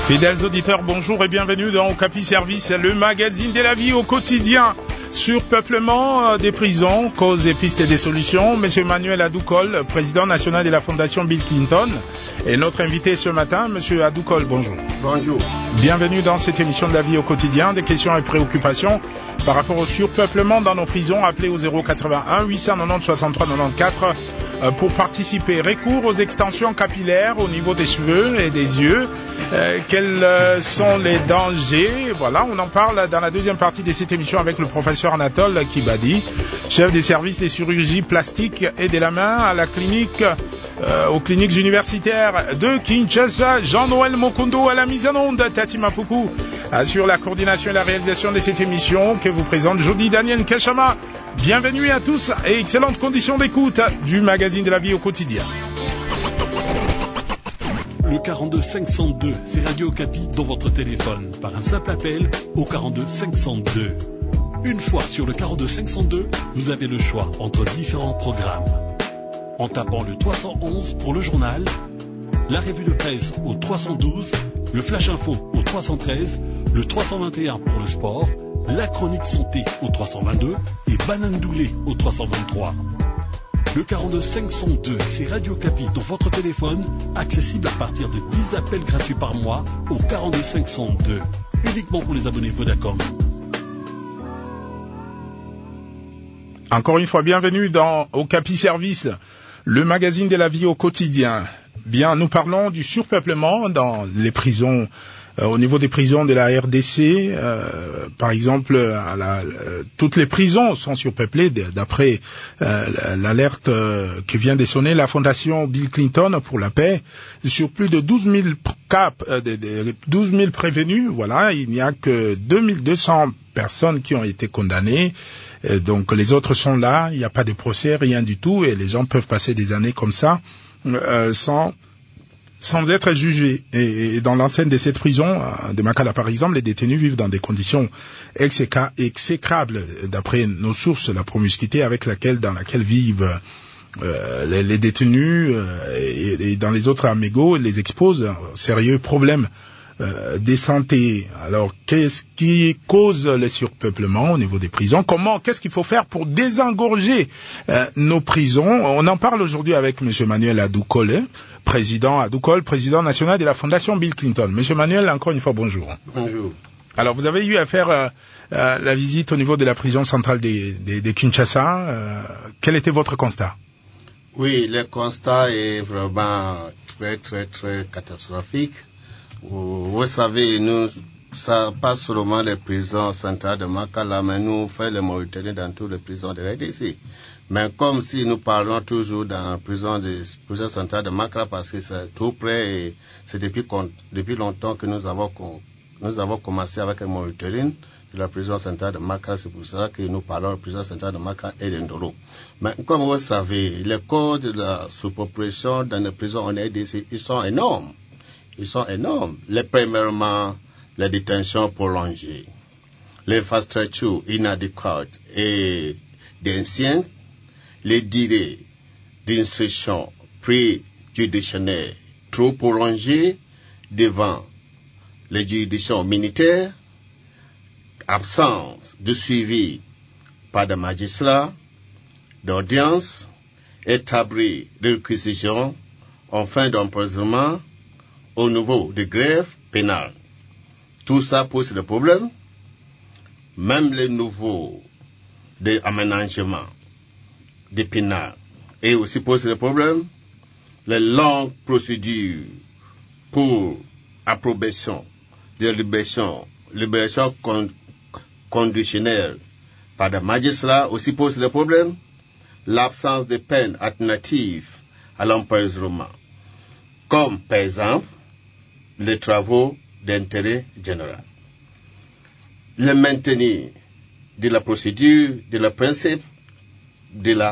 Fidèles auditeurs, bonjour et bienvenue dans Okapi Service, le magazine de la vie au quotidien. Surpeuplement des prisons, causes et pistes des solutions. Monsieur Manuel Adoukol, président national de la Fondation Bill Clinton, et notre invité ce matin, Monsieur Adoukol, bonjour. Bonjour. Bienvenue dans cette émission de la vie au quotidien, des questions et préoccupations par rapport au surpeuplement dans nos prisons. Appelez au 081 890 63 94 pour participer. Recours aux extensions capillaires au niveau des cheveux et des yeux. Quels sont les dangers? Voilà, on en parle dans la deuxième partie de cette émission avec le professeur Anatole Kibadi, chef des services des chirurgies plastiques et de la main à la clinique, aux cliniques universitaires de Kinshasa. Jean-Noël Mokondo à la mise en onde, Tati Mafuku assure la coordination et la réalisation de cette émission que vous présente Jody Daniel Kachama. Bienvenue à tous et excellentes conditions d'écoute du magazine de la vie au quotidien. Le 42 502, c'est Radio Okapi dans votre téléphone par un simple appel au 42 502. Une fois sur le 42 502, vous avez le choix entre différents programmes. En tapant le 311 pour le journal, la revue de presse au 312, le flash info au 313, le 321 pour le sport, la chronique santé au 322 et Banane Doulé au 323. Le 42 502, c'est Radio Okapi dans votre téléphone, accessible à partir de 10 appels gratuits par mois au 42 502, uniquement pour les abonnés Vodacom. Encore une fois, bienvenue dans Okapi Service, le magazine de la vie au quotidien. Bien, nous parlons du surpeuplement dans les prisons, au niveau des prisons de la RDC. Par exemple, toutes les prisons sont surpeuplées d'après l'alerte que vient de sonner la Fondation Bill Clinton pour la paix. Sur plus de 12 000 cas, 12 000 prévenus, voilà, il n'y a que 2200 personnes qui ont été condamnées. Donc les autres sont là, il n'y a pas de procès, rien du tout, et les gens peuvent passer des années comme ça sans être jugés. Et dans l'enceinte de cette prison de Makala par exemple, les détenus vivent dans des conditions exécrables, d'après nos sources, la promiscuité dans laquelle vivent les détenus et dans les autres amigos les expose à sérieux problèmes des santé. Alors, qu'est-ce qui cause le surpeuplement au niveau des prisons? Qu'est-ce qu'il faut faire pour désengorger nos prisons? On en parle aujourd'hui avec Monsieur Manuel Adoukol, président national de la Fondation Bill Clinton. Monsieur Manuel, encore une fois, bonjour. Bonjour. Alors, vous avez eu à faire la visite au niveau de la prison centrale de Kinshasa. Quel était votre constat? Oui, le constat est vraiment très, très, très catastrophique. Vous savez, ça passe seulement les prisons centrales de Makala, mais nous faisons les Mauritaniens dans toutes les prisons de l'RDC. Mais comme si nous parlons toujours dans la prison centrale de Makala, parce que c'est tout près et c'est depuis longtemps que nous avons commencé avec les Mauritaniens de la prison centrale de Makala. C'est pour ça que nous parlons de la prison centrale de Makala et d'Indoro. Mais comme vous savez, les causes de la surpopulation dans les prisons en RDC, ils sont énormes. Premièrement, les détentions prolongées, l'infrastructure inadéquate et d'anciens, les délais d'instruction préjudiciaire trop prolongés devant les juridictions militaires, absence de suivi par des magistrats, d'audience, établir des réquisitions en fin d'emprisonnement au niveau des grèves pénales. Tout ça pose des problèmes. Même les nouveaux aménagements des pénales et aussi pose des problèmes. Les longues procédures pour approbation de libération conditionnelle par des magistrats aussi pose des problèmes. L'absence de peines alternatives à l'emprisonnement, comme par exemple les travaux d'intérêt général. Le maintenir de la procédure, de la principe, de la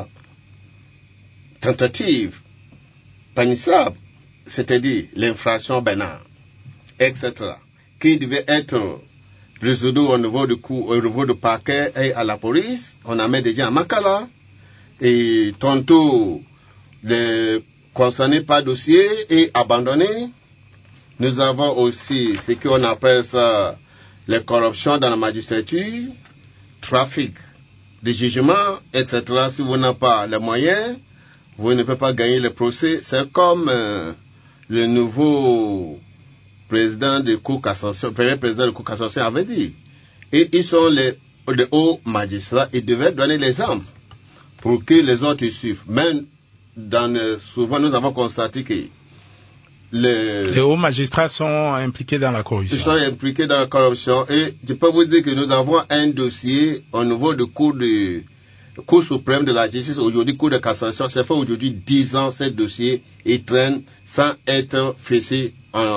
tentative punissable, c'est-à-dire l'infraction pénale, etc., qui devait être résolu au niveau du parquet et à la police. On a mis des gens à Makala, et tantôt les concernés par dossier et abandonnés. Nous avons aussi ce qu'on appelle ça les corruptions dans la magistrature, trafic de jugement, etc. Si vous n'avez pas les moyens, vous ne pouvez pas gagner le procès. C'est comme le nouveau président de Cour cassation, premier président de Cour cassation avait dit. Et ils sont les hauts magistrats, ils devaient donner l'exemple pour que les autres suivent. Même souvent nous avons constaté que les hauts magistrats sont impliqués dans la corruption. Ils sont impliqués dans la corruption et je peux vous dire que nous avons un dossier au niveau de Cour suprême de la justice, aujourd'hui Cour de cassation. Ça fait aujourd'hui 10 ans ce dossier il traîne sans être fessé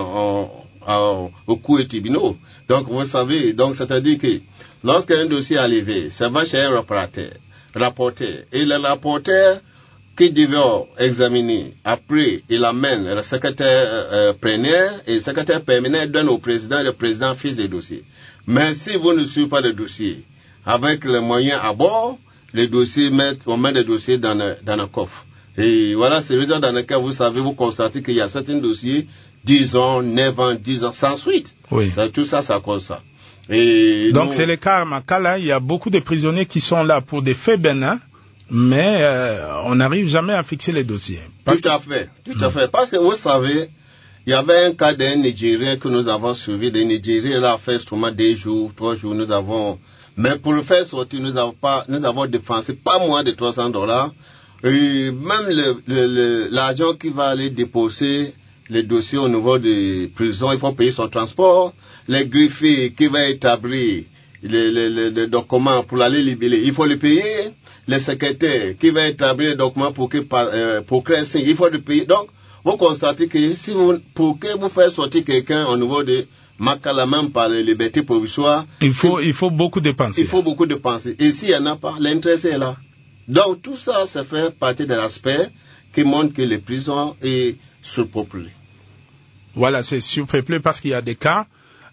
au cours et tribunaux. Donc vous savez, donc c'est-à-dire que lorsqu'un dossier est levé, ça va chez un rapporteur et le rapporteur qui devait examiner, après il amène le secrétaire plénière et le secrétaire plénière donne au président et le président fixe des dossiers. Mais si vous ne suivez pas le dossier avec les moyens à bord, les dossiers on met les dossiers dans le coffre. Et voilà, c'est le cas dans lequel vous savez, vous constatez qu'il y a certains dossiers 10 ans, 9 ans, 10 ans, sans suite. Oui. Tout ça, ça cause ça. Et donc c'est le cas à Makala, il y a beaucoup de prisonniers qui sont là pour des faits bénins, mais on n'arrive jamais à fixer les dossiers. Tout à fait. Parce que vous savez, il y avait un cas d'un Nigérien que nous avons suivi. Des Nigériens là, fait seulement 2 jours, 3 jours, nous avons. Mais pour le faire sortir, nous avons dépensé pas moins de $300. Et même l'agent qui va aller déposer les dossiers au niveau des prisons, il faut payer son transport. Les greffiers qui va établir les documents pour aller libérer, il faut le payer. Les secrétaires qui va établir les documents pour créer un signe, il faut le payer. Donc, vous constatez que pour que vous faites sortir quelqu'un au niveau de Makala, même par les libertés provisoires, il faut beaucoup dépenser. Il faut beaucoup dépenser. Et s'il n'y en a pas, l'intérêt est là. Donc, tout ça, ça fait partie de l'aspect qui montre que les prisons sont surpeuplées. Voilà, c'est surpeuplé parce qu'il y a des cas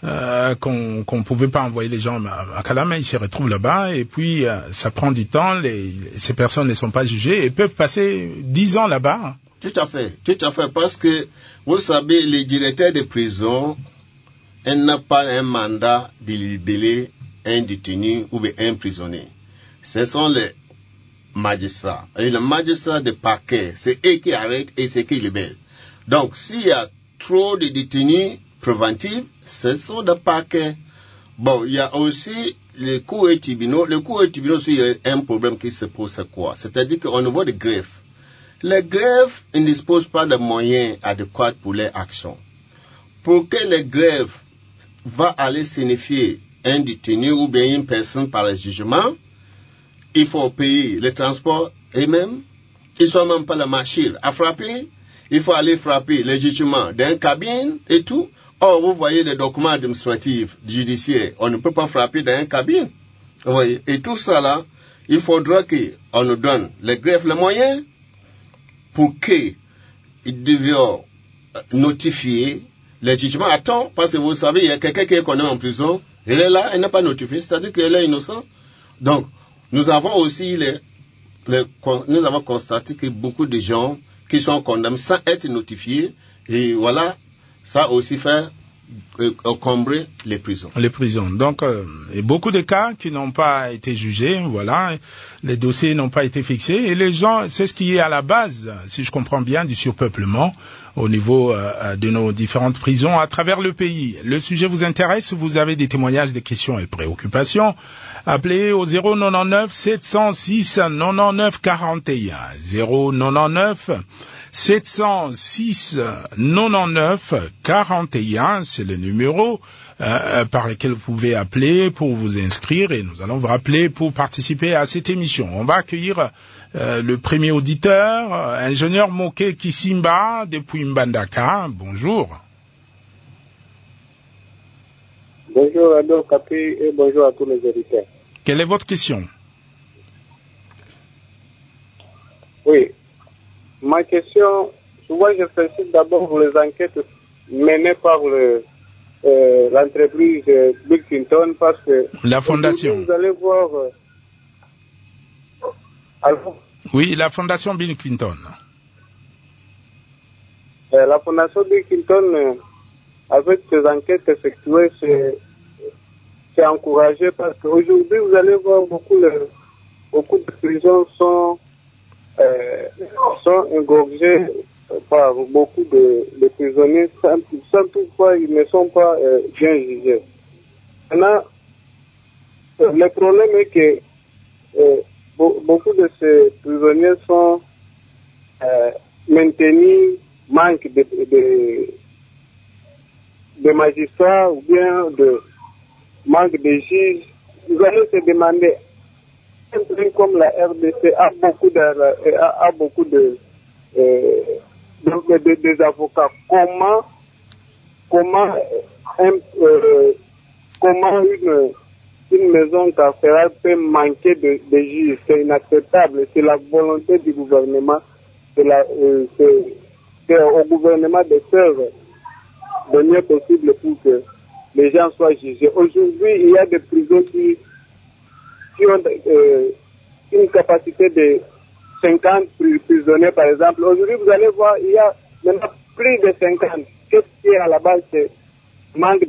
qu'on pouvait pas envoyer les gens à Kalama, ils se retrouvent là-bas et puis ça prend du temps, ces personnes ne sont pas jugées et peuvent passer 10 ans là-bas. Tout à fait, parce que vous savez, les directeurs de prison, ils n'ont pas un mandat de libérer un détenu ou un prisonnier. Ce sont les magistrats. Et le magistrat de parquet, c'est eux qui arrêtent et c'est eux qui libèrent. Donc, s'il y a trop de détenus préventifs, ce sont des parquets. Bon, il y a aussi les cours et tribunaux. Les cours et tribunaux, il y a un problème qui se pose, c'est quoi? C'est-à-dire qu'au niveau des greffes, les greffes ne disposent pas de moyens adéquats pour leur action. Pour que les greffes va aller signifier un détenu ou bien une personne par le jugement, il faut payer le transport et même, ils ne sont même pas la machine à frapper. Il faut aller frapper le jugement dans une cabine et tout. Or, vous voyez les documents administratifs, judiciaires, on ne peut pas frapper dans une cabine. Vous voyez, et tout ça là, il faudra qu'on nous donne les greffes, les moyens pour qu'ils deviennent notifier les jugements à temps, parce que vous savez, il y a quelqu'un qui est connu en prison, il est là, il n'est pas notifié, c'est-à-dire qu'il est innocent. Donc, nous avons aussi nous avons constaté que beaucoup de gens qui sont condamnés sans être notifiés, et voilà, ça aussi fait encombrer les prisons. Les prisons. Donc, et beaucoup de cas qui n'ont pas été jugés, voilà, les dossiers n'ont pas été fixés, et les gens, c'est ce qui est à la base, si je comprends bien, du surpeuplement au niveau de nos différentes prisons à travers le pays. Le sujet vous intéresse, vous avez des témoignages, des questions et préoccupations, appelez au 099 706 99 41. 099 706 99 41, c'est le numéro par lequel vous pouvez appeler pour vous inscrire et nous allons vous rappeler pour participer à cette émission. On va accueillir le premier auditeur, ingénieur Moke Kisimba depuis Mbandaka. Bonjour. Bonjour Ado Kapi et bonjour à tous les auditeurs. Quelle est votre question? Oui. Ma question, souvent je félicite d'abord pour les enquêtes menées par l'entreprise Bill Clinton parce que... La fondation. Vous allez voir... Oui, la fondation Bill Clinton. La fondation Bill Clinton avec ces enquêtes effectuées, c'est encouragé parce qu'aujourd'hui, vous allez voir beaucoup de prisons sont engorgées par beaucoup de prisonniers sans toutefois ils ne sont pas bien jugés. Maintenant, le problème est que beaucoup de ces prisonniers sont maintenus, manque de magistrats ou bien de manque de juges. Vous allez se demander, un pays comme la RDC a beaucoup des avocats. Comment une maison carcérale peut manquer de juges? C'est inacceptable. C'est la volonté du gouvernement. C'est au gouvernement de faire le mieux possible pour que les gens soient jugés. Aujourd'hui, il y a des prisons qui ont une capacité de 50 prisonniers, par exemple. Aujourd'hui, vous allez voir, il y a maintenant plus de 50. Qu'est-ce qui est à la base? C'est manque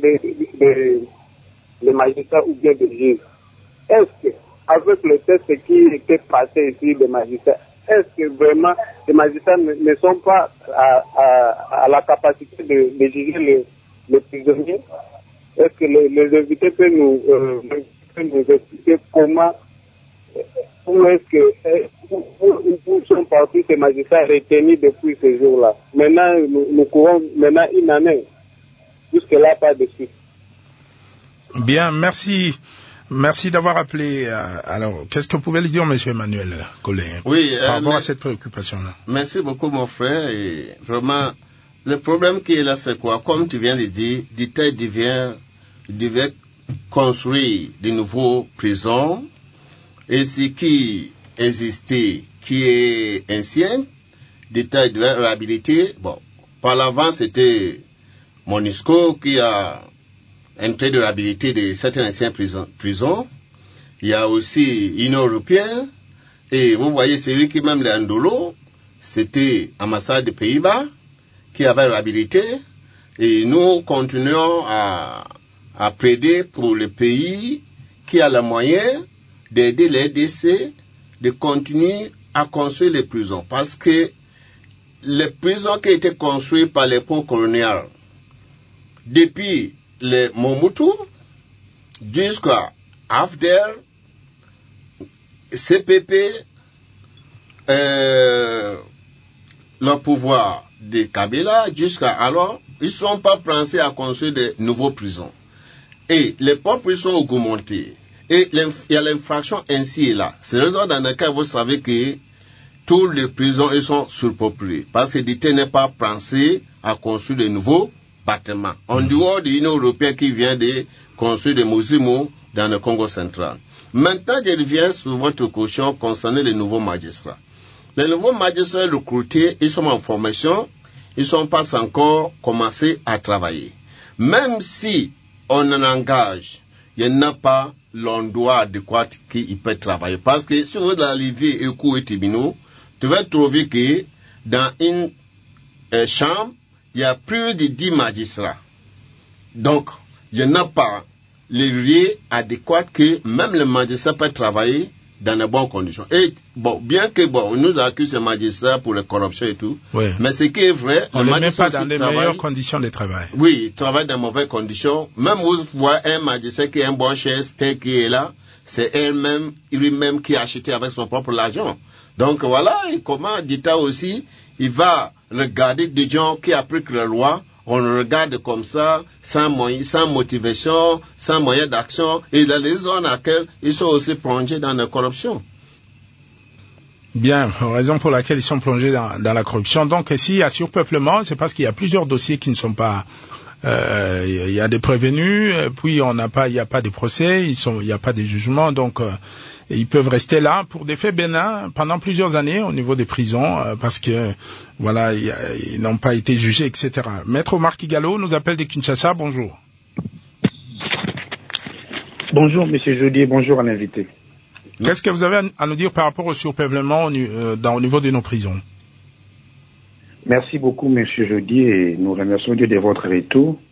de magistrats ou bien de juges. Est-ce que, avec le test qui était passé ici des magistrats, est-ce que vraiment les magistrats ne sont pas à la capacité de juger les prisonniers? Est-ce que les invités peuvent nous expliquer comment, où sont partis ces magistrats retenus depuis ce jour-là? Maintenant, nous courons une année. Jusque-là, pas de suite. Bien, merci. Merci d'avoir appelé. Alors, qu'est-ce que vous pouvez lui dire, M. Emmanuel Collet, par rapport à cette préoccupation-là? Merci beaucoup, mon frère. Et vraiment, le problème qui est là, c'est quoi? Comme tu viens de dire, l'État devait construire de nouveaux prisons. Et ce qui existait, qui est ancien, l'État devait réhabiliter. Bon, par l'avant, c'était MONUSCO qui a un trait de réhabilité de certaines anciennes prisons. Il y a aussi l'Union européenne. Et vous voyez, celui qui même l'Andolo, c'était l'ambassade des Pays-Bas qui avait réhabilité. Et nous continuons à plaider pour le pays qui a les moyens d'aider les RDC de continuer à construire les prisons. Parce que les prisons qui ont été construites par l'époque coloniale, depuis les Mobutu jusqu'à Afder, CPP, le pouvoir de Kabila, jusqu'à alors, ils ne sont pas pensés à construire de nouveaux prisons. Et les pauvres prisons ont augmenté. Et il y a l'infraction ainsi et là. C'est la raison dans laquelle vous savez que toutes les prisons ils sont surpeuplées. Parce que l'État n'est pas pensé à construire de nouveaux bâtiments. En dehors de l'Union européenne qui vient de construire des Mozimo dans le Congo central. Maintenant, je reviens sur votre question concernant les nouveaux magistrats. Les nouveaux magistrats recrutés, ils sont en formation, ils ne sont pas encore commencé à travailler. Même si on en engage, il n'y a pas l'endroit adéquat qu'il peut travailler. Parce que si vous allez au cours et tribunaux, tu vas trouver que dans une chambre, il y a plus de 10 magistrats. Donc, il n'y a pas les lieux adéquats que même le magistrat peut travailler dans de bonnes conditions. Et bon, bien que on nous accuse les magistrats pour la corruption et tout, oui. Mais ce qui est vrai, on ne les met pas dans les meilleures conditions de travail. Oui, ils travaillent dans de mauvaises conditions. Même vous voyez un magistrat qui a un bon chaise, tel qui est là, c'est lui-même qui a acheté avec son propre argent. Donc voilà, et comment l'État aussi, il va regarder des gens qui appliquent la loi. On le regarde comme ça, sans motivation, sans moyen d'action, et dans les zones à laquelle ils sont aussi plongés dans la corruption. Bien, raison pour laquelle ils sont plongés dans la corruption. Donc, s'il y a surpeuplement, c'est parce qu'il y a plusieurs dossiers qui ne sont pas... il y a des prévenus, puis il n'y a pas de procès, il n'y a pas de jugement, donc ils peuvent rester là pour des faits bénins pendant plusieurs années au niveau des prisons, parce que voilà, ils n'ont pas été jugés, etc. Maître Omar Kigalo nous appelle de Kinshasa, bonjour. Bonjour Monsieur Jody, bonjour à l'invité. Qu'est-ce que vous avez à nous dire par rapport au surpeuplement au niveau de nos prisons? Merci beaucoup, Monsieur Jody, et nous remercions Dieu de votre retour.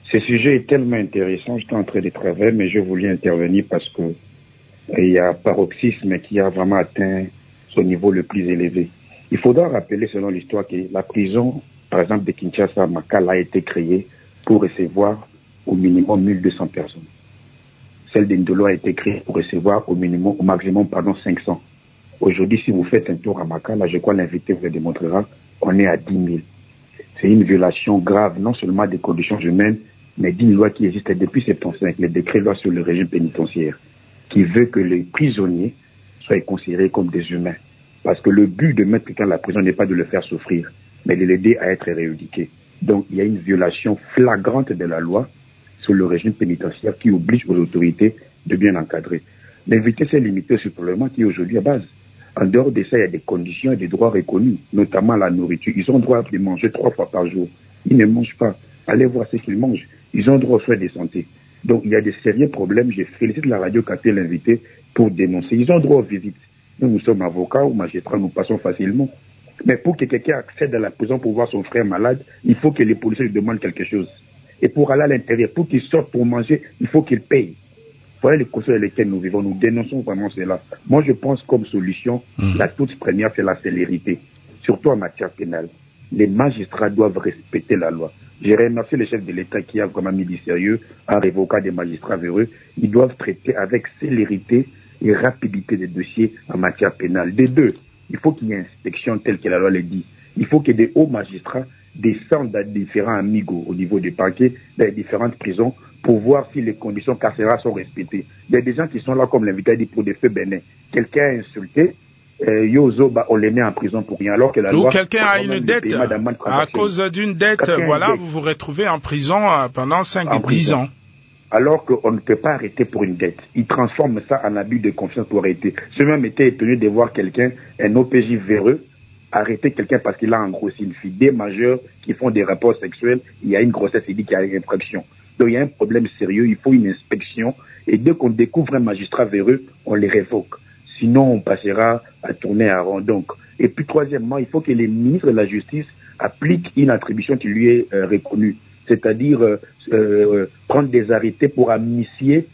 Ce sujet est tellement intéressant, j'étais en train de travailler, mais je voulais intervenir parce que il y a un paroxysme qui a vraiment atteint son niveau le plus élevé. Il faudra rappeler, selon l'histoire, que la prison, par exemple, de Kinshasa à Makala, a été créée pour recevoir au minimum 1200 personnes. Celle d'Indolo a été créée pour recevoir au maximum 500. Aujourd'hui, si vous faites un tour à Makala, je crois l'invité vous le démontrera, on est à 10 000. C'est une violation grave, non seulement des conditions humaines, mais d'une loi qui existe depuis 1975, le décret loi sur le régime pénitentiaire, qui veut que les prisonniers soient considérés comme des humains. Parce que le but de mettre quelqu'un à la prison n'est pas de le faire souffrir, mais de l'aider à être rééduqué. Donc il y a une violation flagrante de la loi sur le régime pénitentiaire qui oblige aux autorités de bien encadrer. L'invité s'est limité sur le problème qui est aujourd'hui à base. En dehors de ça, il y a des conditions et des droits reconnus, notamment la nourriture. Ils ont droit de manger 3 fois par jour. Ils ne mangent pas. Allez voir ce qu'ils mangent. Ils ont droit aux soins de santé. Donc, il y a des sérieux problèmes. Je félicite la radio qui a été l'invité pour dénoncer. Ils ont droit aux visites. Nous sommes avocats ou magistrats, nous passons facilement. Mais pour que quelqu'un accède à la prison pour voir son frère malade, il faut que les policiers lui demandent quelque chose. Et pour aller à l'intérieur, pour qu'il sorte pour manger, il faut qu'il paye. Voilà les conditions dans lesquelles nous vivons. Nous dénonçons vraiment cela. Moi, je pense comme solution, la toute première, c'est la célérité. Surtout en matière pénale. Les magistrats doivent respecter la loi. J'ai remercié le chef de l'État qui a vraiment mis du sérieux en révoquant des magistrats véreux. Ils doivent traiter avec célérité et rapidité des dossiers en matière pénale. Des deux, il faut qu'il y ait une inspection telle que la loi le dit. Il faut que des hauts magistrats descendent à différents amigos au niveau des parquets, dans les différentes prisons, pour voir si les conditions carcérales sont respectées. Il y a des gens qui sont là, comme l'invité a dit, pour des faits bénins. Quelqu'un a insulté, on les met en prison pour rien, alors que la loi... Ou quelqu'un a une dette, à cause d'une dette, voilà, vous vous retrouvez en prison pendant 5-10 ans. Alors qu'on ne peut pas arrêter pour une dette. Ils transforment ça en abus de confiance pour arrêter. J'ai même été étonné de voir quelqu'un, un OPJ véreux, arrêter quelqu'un parce qu'il a engrossé une fille. Des majeurs qui font des rapports sexuels, il y a une grossesse, il dit qu'il y a une infraction. Donc il y a un problème sérieux, il faut une inspection. Et dès qu'on découvre un magistrat véreux, on les révoque. Sinon, on passera à tourner à rond. Donc, et puis troisièmement, il faut que les ministres de la Justice appliquent une attribution qui lui est reconnue. C'est-à-dire prendre des arrêtés pour amnistier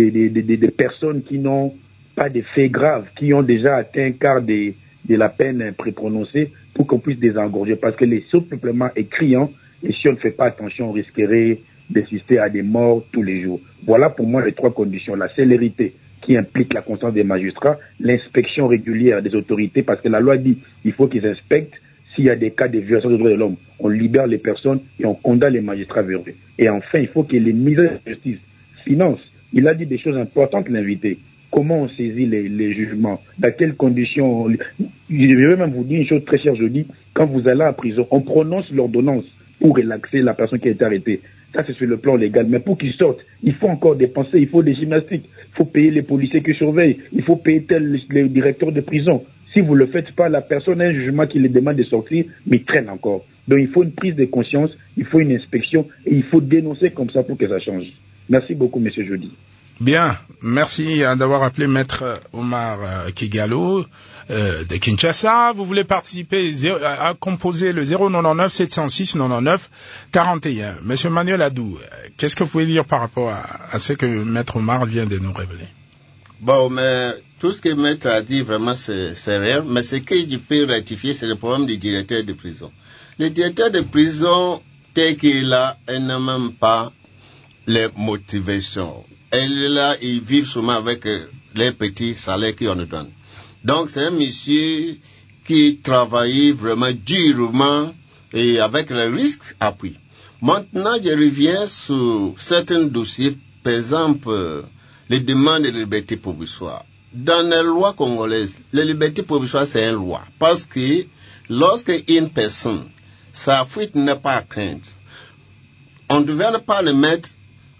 des personnes qui n'ont pas de faits graves, qui ont déjà atteint un quart de la peine préprononcée pour qu'on puisse désengorger. Parce que les surpeuplements est criant et si on ne fait pas attention, on risquerait d'assister à des morts tous les jours. Voilà pour moi les 3 conditions. La célérité qui implique la constance des magistrats, l'inspection régulière des autorités, parce que la loi dit qu'il faut qu'ils inspectent. S'il y a des cas de violation des droits de l'homme, on libère les personnes et on condamne les magistrats véreux. Et enfin, il faut que les ministres de la Justice financent. Il a dit des choses importantes, l'invité. Comment on saisit les jugements? Dans quelles conditions? Je vais même vous dire une chose très chère, je dis, quand vous allez en prison, on prononce l'ordonnance pour relaxer la personne qui a été arrêtée. Ça, c'est sur le plan légal. Mais pour qu'ils sortent, il faut encore dépenser, il faut des gymnastiques, il faut payer les policiers qui surveillent, il faut payer les directeurs de prison. Si vous ne le faites pas, la personne a un jugement qui les demande de sortir, mais il traîne encore. Donc il faut une prise de conscience, il faut une inspection, et il faut dénoncer comme ça pour que ça change. Merci beaucoup, M. Jody. Bien, merci d'avoir appelé Maître Omar Kigalo de Kinshasa. Vous voulez participer à composer le 099 706 99 41. Monsieur Manuel Adou, qu'est-ce que vous pouvez dire par rapport à ce que Maître Omar vient de nous révéler? Bon, mais tout ce que Maître a dit, vraiment, c'est réel. Mais ce que je peux rectifier, c'est le problème du directeur de prison. Le directeur de prison, tel qu'il a, il n'a même pas les motivations. Et là, ils vivent souvent avec les petits salaires qu'on nous donne. Donc, c'est un monsieur qui travaille vraiment durement et avec le risque appris. Maintenant, je reviens sur certains dossiers, par exemple, les demandes de liberté provisoire. Dans les lois congolaises, la liberté provisoire, c'est une loi. Parce que lorsque une personne, sa fuite n'est pas à craindre, on ne devrait pas le mettre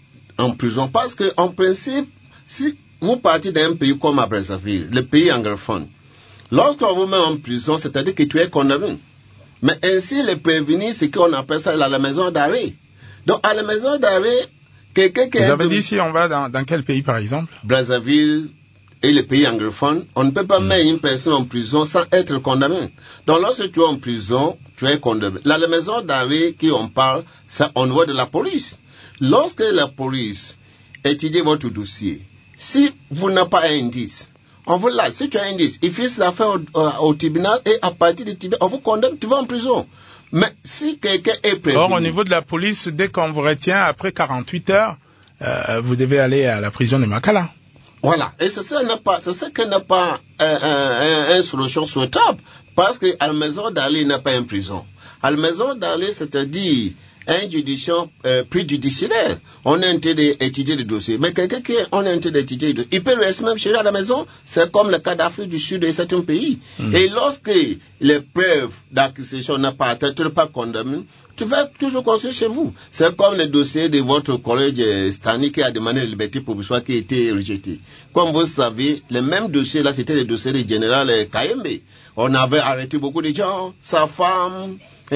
en prison. Parce que, en principe, si vous partez d'un pays comme à Brazzaville, le pays anglophone, lorsqu'on vous met en prison, c'est-à-dire que tu es condamné. Mais ainsi, le prévenu, c'est qu'on appelle ça la maison d'arrêt. Donc, à la maison d'arrêt, quelqu'un qui... Vous avez dit si on va dans quel pays, par exemple? Brazzaville et les pays anglophones, on ne peut pas mettre une personne en prison sans être condamné. Donc, lorsque tu es en prison, tu es condamné. Là, la maison d'arrêt qui on parle, c'est au niveau de la police. lorsque la police étudie votre dossier, si vous n'avez pas un indice, on vous lâche. Si tu as un indice, il fixe l'affaire au tribunal et à partir du tribunal, on vous condamne, tu vas en prison. Mais si quelqu'un est prévenu... Or, au niveau de la police, dès qu'on vous retient, après 48 heures, vous devez aller à la prison de Makala. Voilà. Et c'est ça qui n'a pas une solution souhaitable. Parce qu'à la maison d'Ali, il n'a pas une prison. À la maison d'Ali, c'est-à-dire un judiciaire préjudiciaire. On est en train d'étudier le dossier. Mais quelqu'un qui est en train d'étudier le dossier, il peut rester même chez lui à la maison. C'est comme le cas d'Afrique du Sud et certains pays. Et lorsque les preuves d'accusation n'ont pas atteint, tu n'es pas condamné, tu vas toujours construire chez vous. C'est comme le dossier de votre collègue Stani qui a demandé la liberté provisoire qui a été rejeté. Comme vous savez, le même dossier là, c'était le dossier du général Kayembe. On avait arrêté beaucoup de gens, sa femme,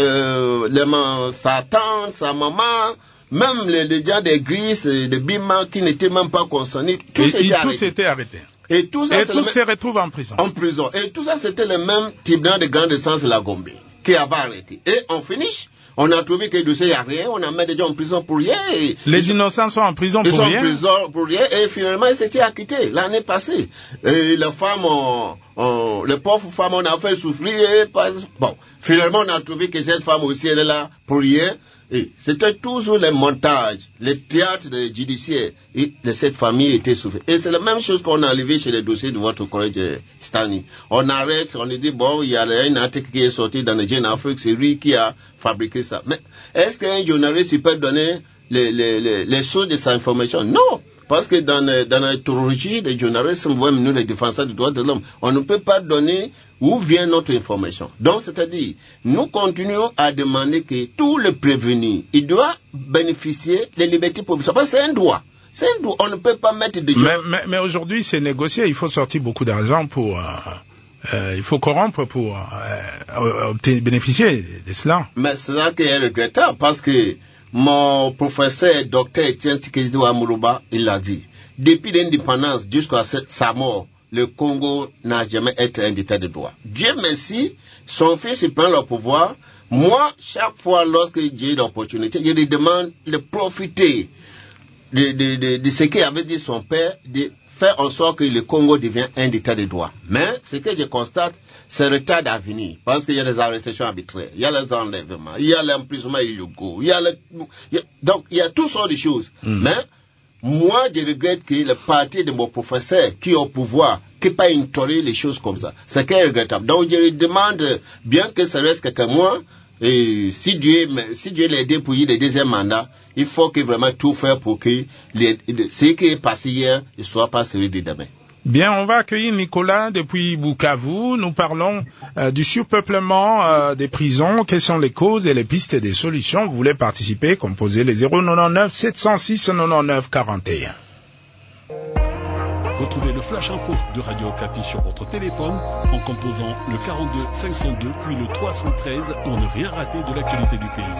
sa tante, sa maman, même les gens d'église, de Bima qui n'étaient même pas concernés. Tous étaient arrêtés. Et tous se retrouvent en prison. En prison. Et tout ça, c'était le même tribunal de grande instance de la Gombe qui avait arrêté. Et on finish. On a trouvé que le dossier, il n'y a rien. On a mis des gens en prison pour rien. Les innocents sont en prison pour rien. Ils sont en prison pour rien. Et finalement, ils s'étaient acquittés l'année passée. Et les femmes, les pauvres femmes, on a fait souffrir. Bon, finalement, on a trouvé que cette femme aussi, elle est là pour rien. Et c'était toujours les montages, les théâtres judiciaires. Et cette famille était souffrée. Et c'est la même chose qu'on a enlevé chez les dossiers de votre collègue Stani. On arrête, on dit, bon, il y a un article qui est sorti dans le Jeune Afrique, c'est lui qui a fabriqué ça. Mais est-ce qu'un journaliste il peut donner les sources de sa information? Non. Parce que dans la théologie des journalistes, nous les défenseurs des droits de l'homme, on ne peut pas donner où vient notre information. Donc, c'est-à-dire, nous continuons à demander que tous les prévenus, ils doivent bénéficier des libertés provisoires. Parce que c'est un droit. C'est un droit. On ne peut pas mettre des gens... Mais aujourd'hui, c'est négocié. Il faut sortir beaucoup d'argent pour... il faut corrompre pour bénéficier de cela. Mais c'est ça qui est regrettable parce que mon professeur, docteur Etienne Tshisekedi Amuruba, il l'a dit. Depuis l'indépendance jusqu'à sa mort, le Congo n'a jamais été un état de droit. Dieu merci, son fils il prend le pouvoir. Moi, chaque fois lorsque j'ai l'opportunité, je lui demande de profiter de ce qu'avait dit son père, de faire en sorte que le Congo devienne un état de droit. Mais ce que je constate, c'est le retard à venir. Parce qu'il y a des arrestations arbitraires, il y a les enlèvements, il y a l'emprisonnement illégaux, donc il y a toutes sortes de choses. Mais moi, je regrette que le parti de mon professeur qui est au pouvoir, qui n'a pas ignoré les choses comme ça. C'est regrettable. Donc je lui demande, bien que ça reste quelqu'un moi, et si Dieu l'a aidé pour le deuxième mandat, il faut que vraiment tout faire pour que ce qui est passé hier ne soit pas celui de demain. Bien, on va accueillir Nicolas depuis Bukavu. Nous parlons du surpeuplement des prisons. Quelles sont les causes et les pistes des solutions? Vous voulez participer? Composez les 099 706 99 41. Retrouvez le Flash Info de Radio Okapi sur votre téléphone en composant le 42 502 puis le 313 pour ne rien rater de l'actualité du pays.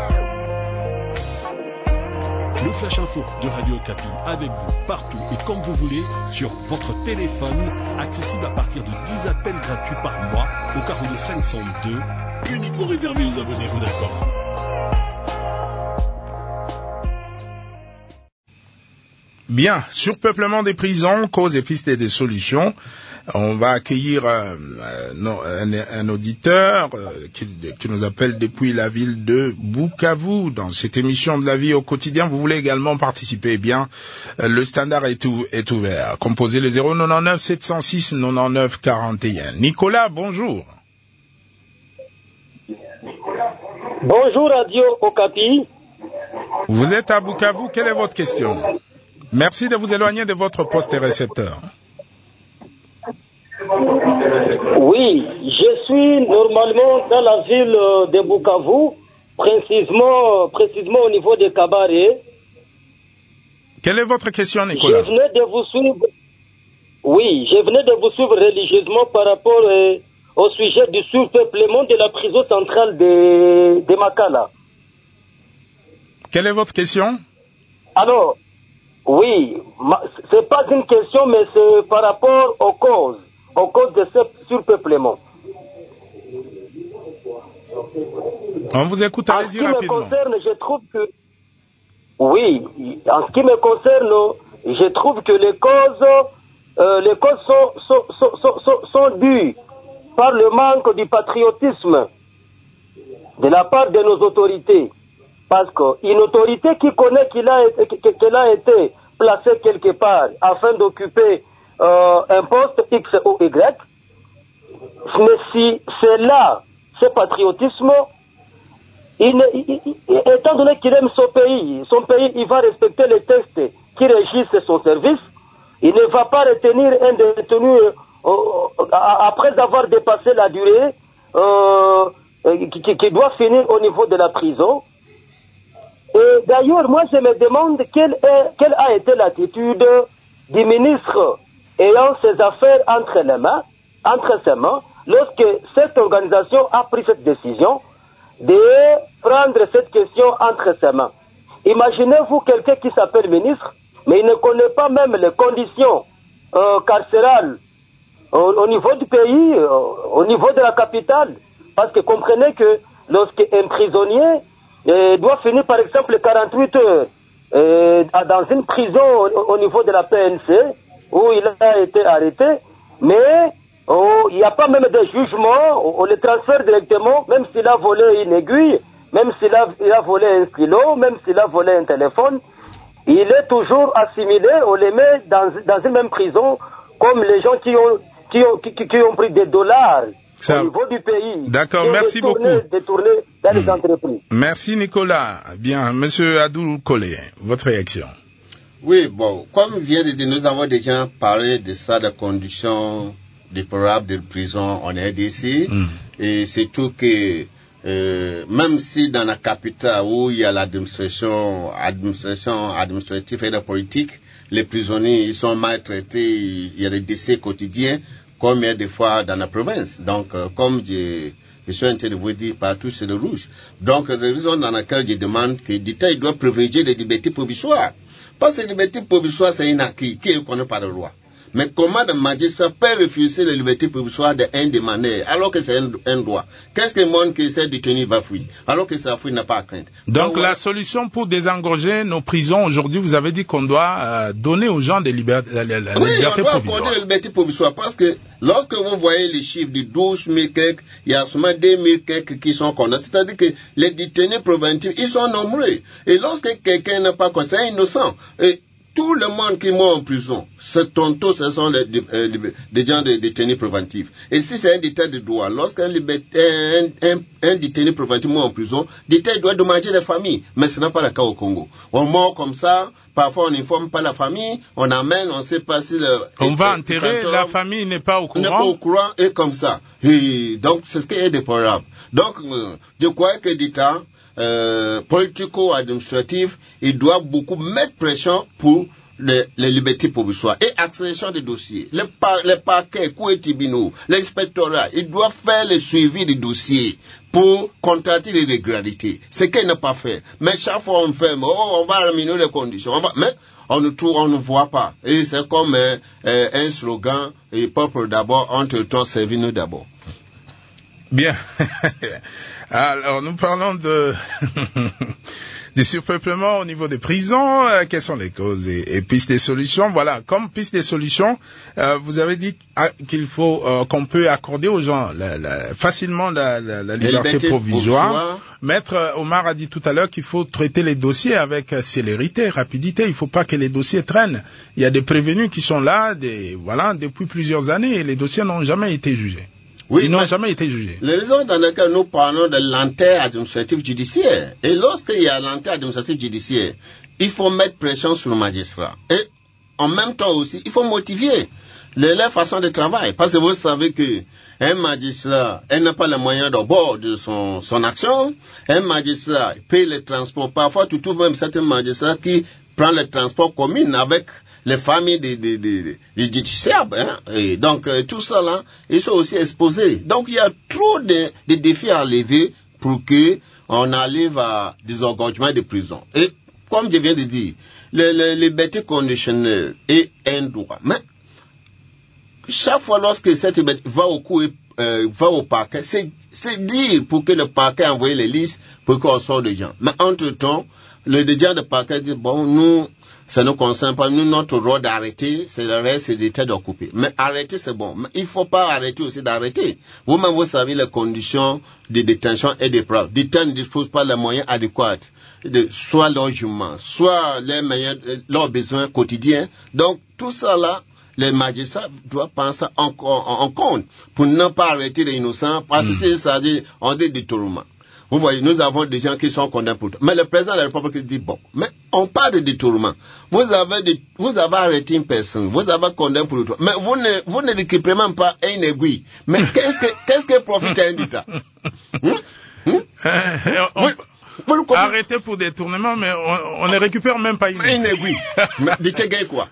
Le Flash Info de Radio Okapi avec vous partout et comme vous voulez sur votre téléphone, accessible à partir de 10 appels gratuits par mois au 42 502, uniquement réservé aux abonnés, vous d'accord? Bien, surpeuplement des prisons, causes et pistes et des solutions. On va accueillir un auditeur qui nous appelle depuis la ville de Bukavu dans cette émission de la vie au quotidien. Vous voulez également participer? Eh bien, le standard est ouvert. Composez le 099 706 99 41. Nicolas, bonjour. Bonjour Radio Okapi. Vous êtes à Bukavu, quelle est votre question? Merci de vous éloigner de votre poste récepteur. Oui, je suis normalement dans la ville de Bukavu, précisément au niveau de Kabare. Quelle est votre question, Nicolas? Je venais de vous suivre religieusement par rapport au sujet du surpeuplement de la prison centrale de Makala. Quelle est votre question? Alors, oui, c'est pas une question, mais c'est par rapport aux causes de ce surpeuplement. On vous écoute, allez-y rapidement. En ce qui me concerne, je trouve que... Oui, en ce qui me concerne, je trouve que les causes sont dues par le manque du patriotisme de la part de nos autorités. Parce qu'une autorité qui connaît qu'elle a été placée quelque part afin d'occuper un poste X ou Y, mais si c'est là, ce patriotisme, étant donné qu'il aime son pays, il va respecter les textes qui régissent son service, il ne va pas retenir un détenu après avoir dépassé la durée qui doit finir au niveau de la prison. Et d'ailleurs, moi je me demande quelle a été l'attitude du ministre ayant ses affaires entre ses mains, lorsque cette organisation a pris cette décision de prendre cette question entre ses mains. Imaginez-vous quelqu'un qui s'appelle ministre, mais il ne connaît pas même les conditions carcérales au niveau du pays, au niveau de la capitale. Parce que comprenez que lorsqu'un prisonnier doit finir par exemple 48 heures dans une prison au niveau de la PNC, où il a été arrêté, mais il n'y a pas même de jugement, on le transfère directement, même s'il a volé une aiguille, même s'il a volé un stylo, même s'il a volé un téléphone, il est toujours assimilé, on les met dans une même prison, comme les gens qui ont pris des dollars au niveau du pays. D'accord, merci beaucoup. Détourné dans les entreprises. Merci Nicolas. Bien, Monsieur Adou Collé, votre réaction. Oui, bon, comme vient de dire, nous avons déjà parlé de ça, de conditions déplorables de prison en RDC, et c'est tout que même si dans la capitale où il y a l'administration administrative et la politique, les prisonniers ils sont maltraités, il y a des décès quotidiens, comme il y a des fois dans la province. Donc, comme je suis en train de vous dire, partout c'est le rouge. Donc, la raison dans laquelle je demande que l'État doit privilégier les libertés provisoires. Parce que les libertés provisoires, c'est un acquis qui est reconnu par la loi. Mais comment le magistrat peut refuser les libertés provisoires d'un demandeur alors que c'est un droit? Qu'est-ce que le monde qui essaie de détenir va fuir alors que sa fuite n'a pas à craindre? Donc la solution pour désengorger nos prisons aujourd'hui, vous avez dit qu'on doit donner aux gens des libertés provisoires. Oui, on doit accorder les libertés provisoires parce que lorsque vous voyez les chiffres de 12 000 quelques, il y a seulement 2 000 quelques qui sont condamnés. C'est-à-dire que les détenus préventifs, ils sont nombreux. Et lorsque quelqu'un n'est pas condamné, c'est innocent. Et tout le monde qui meurt en prison, ce sont des gens détenus préventifs. Et si c'est un détail de droit, lorsqu'un détenu préventif meurt en prison, l'État doit dommager les familles. Mais ce n'est pas le cas au Congo. On meurt comme ça, parfois on n'informe pas la famille, on amène, on ne sait pas si on va enterrer, la famille n'est pas au courant. N'est pas au courant, et comme ça. Et donc, c'est ce qui est déplorable. Donc, je crois que l'État, politico-administratif, il doit beaucoup mettre pression pour les libertés provisoires et accélération des dossiers. Les parquets, cours et tribunaux, l'inspectorat, ils doivent faire le suivi des dossiers pour contracter les irrégularités. Ce qu'il n'a pas fait. Mais chaque fois on fait, on va améliorer les conditions. Mais on ne voit pas. Et c'est comme un slogan, et peuple d'abord, entre-temps, servir-nous d'abord. Bien. Alors, nous parlons du surpeuplement au niveau des prisons. Quelles sont les causes et pistes des solutions? Voilà, comme piste des solutions, vous avez dit qu'il faut qu'on peut accorder aux gens facilement la liberté provisoire. Maître Omar a dit tout à l'heure qu'il faut traiter les dossiers avec célérité, rapidité. Il ne faut pas que les dossiers traînent. Il y a des prévenus qui sont là, depuis plusieurs années et les dossiers n'ont jamais été jugés. Oui, ils n'ont jamais été jugés. Les raisons dans lesquelles nous parlons de lenteur administrative judiciaire. Et lorsqu'il y a lenteur administrative judiciaire, il faut mettre pression sur le magistrat. Et en même temps aussi, il faut motiver leur façon de travail. Parce que vous savez que un magistrat, elle n'a pas les moyens d'abord de son action. Un magistrat paye le transport. Parfois, tout même certains magistrats qui prend le transport commun avec les familles des justiciables. Et donc, tout ça là, ils sont aussi exposés. Donc, il y a trop de défis à lever pour que on arrive à des engorgements de prison. Et, comme je viens de dire, la liberté conditionnelle est un droit. Mais, chaque fois lorsque cette liberté va au cours va au parquet, c'est dire pour que le parquet envoie les listes pour qu'on sorte des gens. Mais entre-temps, le dirigeant de parquet dit, bon, nous, ça ne nous concerne pas. Nous, notre rôle d'arrêter, c'est le reste, c'est d'état d'occuper. Mais arrêter, c'est bon. Mais il faut pas arrêter aussi d'arrêter. Vous-même, vous savez les conditions de détention et d'épreuve. L'État ne dispose pas des moyens adéquats de soit logement, soit leurs besoins quotidiens. Donc, tout ça là, les magistrats doivent penser en compte pour ne pas arrêter les innocents parce que c'est ça, on dit détournement. Vous voyez, nous avons des gens qui sont condamnés pour tout. Mais le président de la République dit, bon, mais on parle de détournement. Vous avez arrêté une personne, vous avez condamné pour tout. Mais vous ne récupérez même pas une aiguille. Mais qu'est-ce que profite un État? Arrêté pour détournement, mais on ne récupère même pas une aiguille. Mais tu gagnes quoi?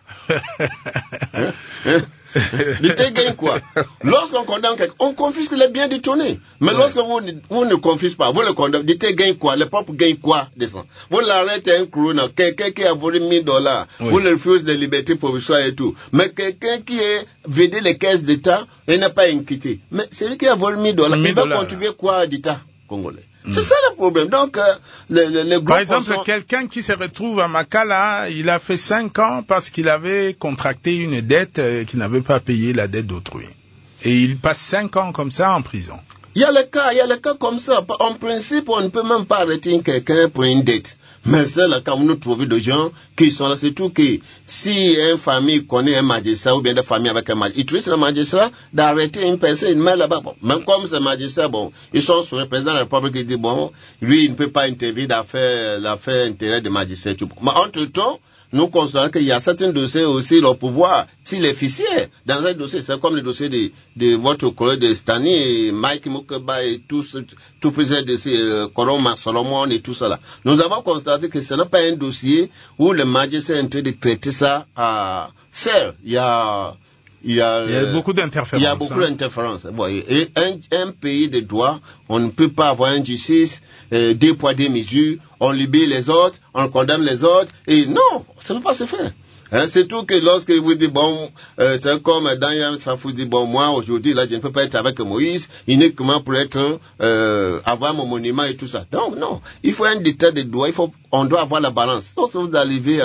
Tu gagnes quoi? Lorsqu'on condamne quelqu'un, on confisque les biens détournés. Mais lorsque vous ne confisquez pas, vous le condamnez, tu gagnes quoi? Le peuple gagne quoi de ça? Vous l'arrêtez un chrono, quelqu'un qui a volé $1000, vous le refusez de liberté provisoire et tout. Mais quelqu'un qui a vidé les caisses d'État, il n'a pas inquiété. Mais celui qui a volé $1000, il va contribuer quoi à l'État congolais? C'est ça le problème. Donc, par exemple, quelqu'un qui se retrouve à Makala, il a fait 5 ans parce qu'il avait contracté une dette qu'il n'avait pas payé la dette d'autrui. Et il passe 5 ans comme ça en prison. Il y a le cas comme ça. En principe, on ne peut même pas arrêter quelqu'un pour une dette. Mais c'est le cas où nous trouvons des gens qui sont là. Surtout que si une famille connaît un magistrat ou bien des familles avec un magistrat, ils trouvent le magistrat d'arrêter une personne, il met là-bas. Bon, même comme ce magistrat, bon, ils sont sur le président de la République qui dit, bon, lui, il ne peut pas intervenir l'affaire intérêt des magistrats. Mais entre-temps, nous constatons qu'il y a certains dossiers aussi, leur pouvoir, s'il est fichier, dans un dossier, c'est comme le dossier de votre collègue de Stani, Mike Mukeba et tout plusieurs dossiers, Koroma, Solomon et tout cela. Nous avons constaté que ce n'est pas un dossier où le magistrat est en train de traiter ça à serre. Il y a beaucoup d'interférences. Il y a beaucoup d'interférences. Et un pays de droit, on ne peut pas avoir une justice, deux poids, deux mesures, on libère les autres, on condamne les autres, et non, ça ne peut pas se faire. C'est tout que lorsque vous dites, bon, c'est comme Daniel Safou dit, bon, moi, aujourd'hui, là, je ne peux pas être avec Moïse, uniquement pour être, avoir mon monument et tout ça. Donc, non. Il faut un état de droit, on doit avoir la balance. Lorsque vous arrivez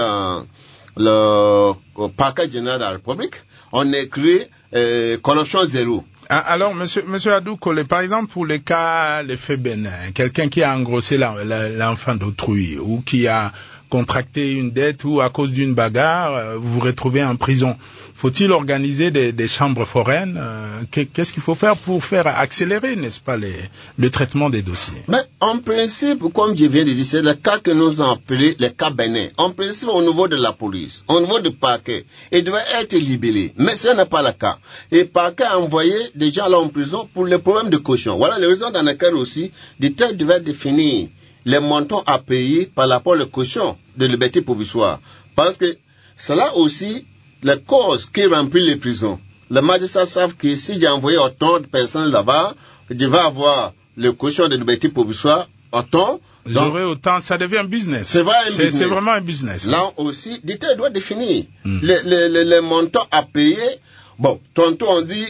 au parquet général de la République, on écrit, corruption zéro. Alors, monsieur Adoukole, par exemple, pour les faits bénins, quelqu'un qui a engrossé l'enfant d'autrui, ou qui a contracté une dette, ou à cause d'une bagarre, vous vous retrouvez en prison. Faut-il organiser des chambres foraines? Qu'est-ce qu'il faut faire pour faire accélérer, n'est-ce pas, le traitement des dossiers? Mais en principe, comme je viens de dire, c'est le cas que nous avons appelé les cas bénins. En principe, au niveau de la police, au niveau du parquet, il doit être libellé. Mais ce n'est pas le cas. Et le parquet a envoyé des gens là en prison pour les problèmes de caution. Voilà les raisons dans lesquelles aussi l'État devait définir les montants à payer par rapport à la caution de liberté provisoire. Parce que cela aussi, les causes qui remplissent les prisons. Les magistrats savent que si j'ai envoyé autant de personnes là-bas, je vais avoir le caution de liberté provisoire autant. J'aurai autant, ça devient un business. C'est vraiment un business. Là aussi, l'État doit définir les montants à payer. Bon, tantôt on dit